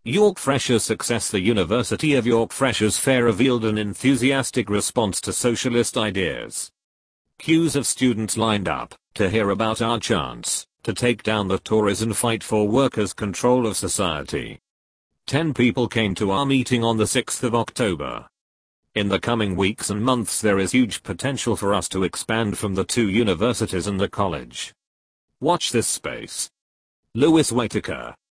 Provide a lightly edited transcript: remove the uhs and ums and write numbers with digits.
York Freshers' success. The University of York Freshers' Fair revealed an enthusiastic response to socialist ideas. Queues of students lined up to hear about our chance to take down the Tories and fight for workers' control of society. 10 people came to our meeting on the 6th of October. In the coming weeks and months there is huge potential for us to expand from the 2 universities and the college. Watch this space. Louis Whitaker,